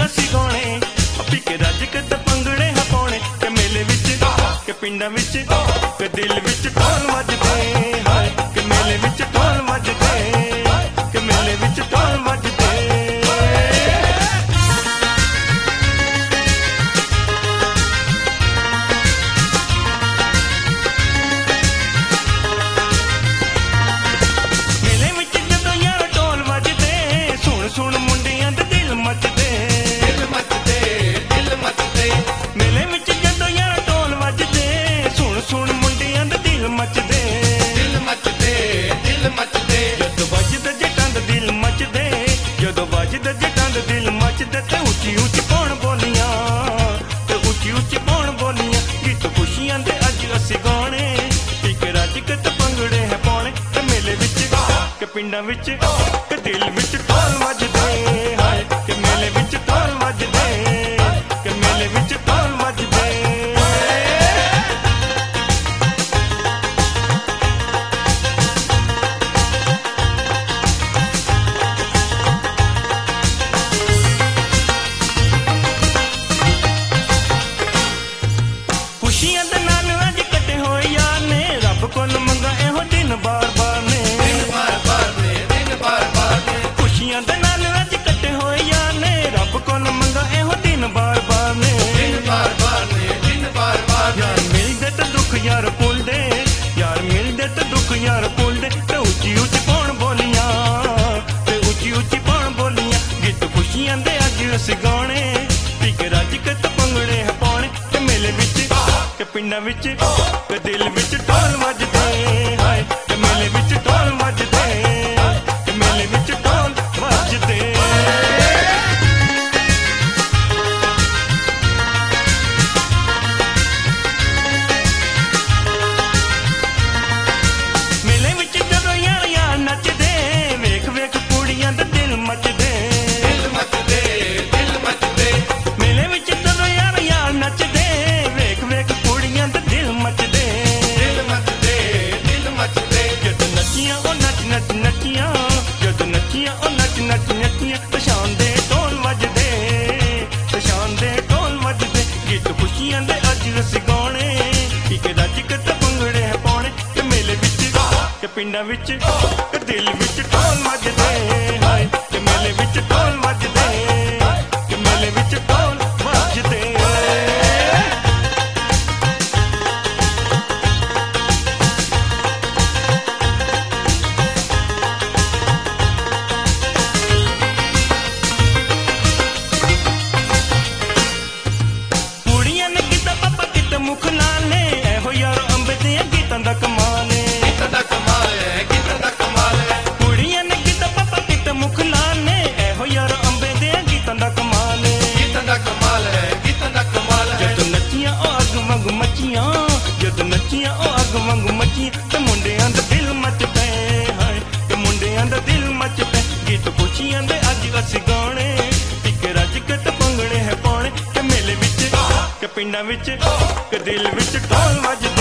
ਅਸੀਂ ਗਾਉਣੇ ਪੀ ਕੇ ਰੱਜ ਕੇ ਤੇ ਭੰਗੜੇ ਹੈ ਪਾਉਣੇ ਕਿ ਮੇਲੇ ਵਿੱਚ ਕਿ ਪਿੰਡਾਂ ਵਿੱਚ ਕਿ ਦਿਲ ਵਿੱਚ ਢੋਲ ਵੱਜਦੇ ਹਾਏ ਕਿ ਮੇਲੇ ਵਿੱਚ ਢੋਲ ਵੱਜਦੇ ਕਿ ਮੇਲੇ ਵਿੱਚ ਢੋਲ ਵੱਜਦੇ ਸੁਣ ਮੁੰਡਿਆਂ ਦੇ ਦਿਲ ਮੱਚਦੇ ਦਿਲ ਮੱਚਦੇ ਦਿਲ ਮੱਚਦੇ ਮੇਲੇ ਵਿੱਚ ਜਦੋਂ ਯਾਰ ਢੋਲ ਵੱਜਦੇ ਸੁਣ ਮੁੰਡਿਆਂ ਦੇ ਦਿਲ ਮੱਚਦੇ ਦਿਲ ਮੱਚਦੇ ਦਿਲ ਮੱਚਦੇ ਜਦੋਂ ਵੱਜਦੇ ਜੱਟਾਂ ਦੇ ਦਿਲ ਮੱਚਦੇ ਜਦੋਂ ਵੱਜਦੇ ਜੱਟਾਂ ਦੇ ਦਿਲ ਮੱਚਦੇ ਤੇ ਉੱਚੀ ਉੱਚੀ ਪਾਉਣ ਬੋਲੀਆਂ ਤੇ ਉੱਚੀ ਉੱਚੀ ਪਾਉਣ ਬੋਲੀਆਂ ਗੀਤ ਖੁਸ਼ੀਆਂ ਦੇ ਅੱਜ ਅਸੀਂ ਗਾਉਣੇ ਇੱਕ ਰੱਜ ਕੇ ਤੇ ਭੰਗੜੇ ਹੈ ਪਾਉਣੇ ਤੇ ਮੇਲੇ ਵਿੱਚ ਕਿ ਪਿੰਡਾਂ ਵਿੱਚ ਕਿ ਦਿਲ ਵਿੱਚ ਢੋਲ ਵੱਜਦੇ ਹਾਏ ਕਿ ਮੇਲੇ ਵਿੱਚ ਢੋਲ ਵੱਜਦੇ ਕਿ ਮੇਲੇ ਵਿੱਚ ਢੋਲ ਵੱਜਦੇ ਖੁਸ਼ੀਆਂ ਦੇ ਨਾਲ ਅੱਜ ਕੱਟੇ ਹੋਏ ਯਾਰ ਨੇ ਰੱਬ ਕੋਲ ਮੰਗਾ ਇਹੋ ਦਿਨ ਬਾਰ-ਬਾਰ ਨੇ ਖੁਸ਼ੀਆਂ ਦੇ ਨਾਲ ਅੱਜ ਕੱਟੇ ਹੋਏ ਯਾਰ ਨੇ ਰੱਬ ਕੋਲ ਮੰਗਾ ਇਹੋ ਦਿਨ ਬਾਰ-ਬਾਰ ਨੇ ਯਾਰ ਮਿਲਦੇ ਤੇ ਦੁੱਖ ਯਾਰ ਭੁੱਲਦੇ ਯਾਰ ਮਿਲਦੇ ਤੇ ਦੁੱਖ ਯਾਰ ਭੁੱਲਦੇ ਤੇ ਉੱਚੀ ਉੱਚੀ ਪਾਉਣ ਬੋਲੀਆਂ ਤੇ ਉੱਚੀ ਉੱਚੀ ਪਾਉਣ ਬੋਲੀਆਂ ਗੀਤ ਖੁਸ਼ੀਆਂ ਦੇ ਅੱਜ ਅਸੀਂ ਗਾਉਣੇ ਪੀ ਕੇ ਰੱਜ ਕੇ ਤੇ ਭੰਗੜੇ ਹੈ ਪਾਉਣੇ ਤੇ ਮੇਲੇ ਵਿੱਚ ਕਿ ਪਿੰਡਾਂ ਵਿੱਚ ਕਿ ਦਿਲ ਵਿੱਚ ਢੋਲ ਵੱਜਦੇ ਹਾਏ ਕਿ ਮੇਲੇ ਵਿੱਚ ਢੋਲ ਵੱਜਦੇ ਕਿ ਮੇਲੇ ਵਿੱਚ ਢੋਲ ਵੱਜਦੇ ਮੇਲੇ ਵਿੱਚ ਜਦੋਂ ਯਾਰ ਨੱਚਦੇ ਵੇਖ ਵੇਖ ਕੁੜੀਆਂ ਦੇ ਦਿਲ ਮੱਚਦੇ ਦਿਲ ਮੱਚਦੇ ਦਿਲ ਮੱਚਦੇ ਮੇਲੇ ਵਿੱਚ ਜਦੋਂ ਯਾਰ ਨੱਚਦੇ ਵੇਖ ਵੇਖ ਕੁੜੀਆਂ ਦੇ ਦਿਲ ਮੱਚਦੇ ਦਿਲ ਮੱਚਦੇ ਦਿਲ ਮੱਚਦੇ ਜਦੋਂ ਨੱਚੀਆਂ ਉਹ ਨੱਚ ਨੱਚੀਆਂ ਜਦੋਂ ਨੱਚੀਆਂ ਉਹ ਨੱਚ ਨੱਚੀਆਂ ਪਛਾਣ ਦੇ ਢੋਲ ਵੱਜਦੇ ਪਛਾਣ ਦੇ ਢੋਲ ਵੱਜਦੇ ਗੀਤ ਖੁਸ਼ੀਆਂ ਦੇ ਅੱਜ ਅਸੀਂ ਗਾਉਣੇ ਇੱਕ ਰੱਜ ਕੇ ਤੇ ਭੰਗੜੇ ਹੈ ਪਾਉਣੇ ਕਿ ਮੇਲੇ ਵਿੱਚ ਕਿ ਪਿੰਡਾਂ ਵਿੱਚ ਕਿ ਦਿਲ ਵਿੱਚ ਢੋਲ ਵੱਜਦੇ ਹਾਏ ਕਿ ਮੇਲੇ ਵਿੱਚ ਢੋਲ ਵੱਜਦੇ ਕਿ ਮੇਲੇ ਵਿੱਚ ਢੋਲ ਵੱਜਦੇ ਕੁੜੀਆਂ ਨੇ ਕੀਤਾ ਪਾਪਾ ਕਿਤੇ ਮੁਖ ਨਾਲ ਨੇ ਇਹੋ ਯਾਰ ਅੰਬੇ ਦੇ ਗੀਤਾਂ ਦਾ ਕਮਾਲ ਹੈ ਗੀਤਾਂ ਦਾ ਕਮਾਲ ਹੈ ਗੀਤਾਂ ਦਾ ਕਮਾਲ ਹੈ ਕੁੜੀਆਂ ਨੇ ਕੀਤਾ ਪਾਪਾ ਕਿਤੇ ਮੁਖ ਨਾਲ ਨੇ ਇਹੋ ਯਾਰ ਅੰਬੇ ਦੇ ਗੀਤਾਂ ਦਾ ਕਮਾਲ ਹੈ ਗੀਤਾਂ ਦਾ ਕਮਾਲ ਹੈ ਗੀਤਾਂ ਦਾ ਕਮਾਲ ਹੈ ਜਦੋਂ ਨੱਚੀਆਂ ਉਹ ਅੱਗ ਵਾਂਗ ਮੱਚੀਆਂ ਜਦੋਂ ਨੱਚੀਆਂ ਉਹ ਅੱਗ ਵਾਂਗ ਮੱਚੀਆਂ ਤੇ ਮੁੰਡਿਆਂ ਦਾ ਦਿਲ ਮੱਚਦੇ ਹਾਏ ਤੇ ਮੁੰਡਿਆਂ ਦਾ ਦਿਲ ਮੱਚਦੇ ਗੀਤ ਖੁਸ਼ੀਆਂ ਦੇ ਅੱਜ ਅਸੀਂ ਗਾਉਣੇ ਇੱਕ ਰੱਜ ਕੇ ਤੇ ਭੰਗੜੇ ਹੈ ਪਾਉਣੇ ਕਿ ਮੇਲੇ ਵਿੱਚ ਕਿ ਪਿੰਡਾਂ ਵਿੱਚ ਕਿ ਦਿਲ ਵਿੱਚ ਢੋਲ ਵੱਜਦੇ